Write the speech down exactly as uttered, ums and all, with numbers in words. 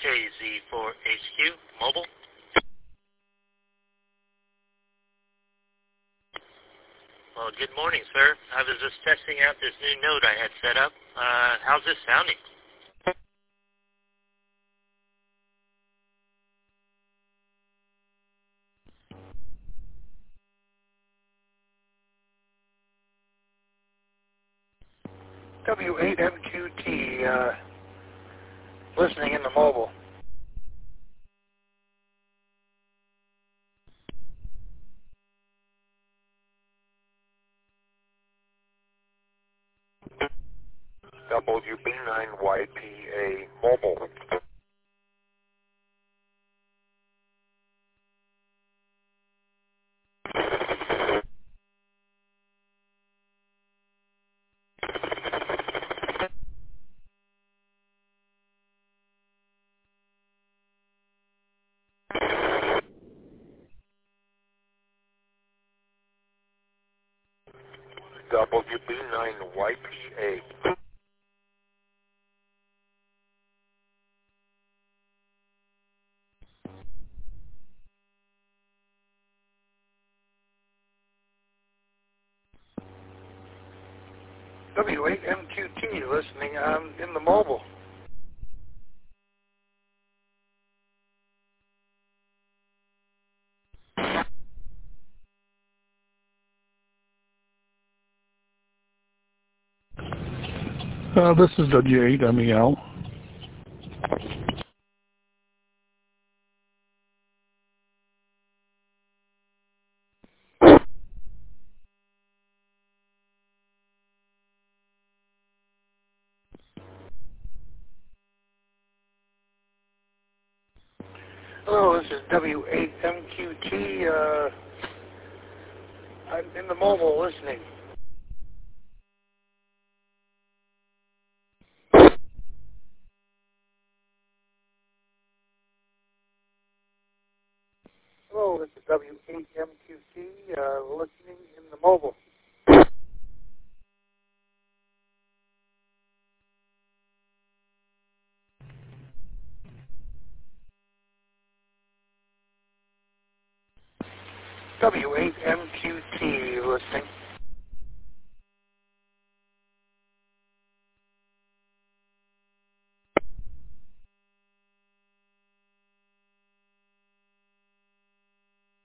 Z four H Q, mobile. Well, good morning, sir. I was just testing out this new node I had set up. Uh, how's this sounding? W eight M Q T, uh, listening in the mobile. W B nine Y P A mobile. W B nine Y P A. W eight M Q T, listening um, in the mobile. Uh, this is W eight M E L. Hello, this is W eight M Q T. Uh, I'm in the mobile listening. Hello, this is W eight M Q T, uh, listening in the mobile. W eight M Q T, listening.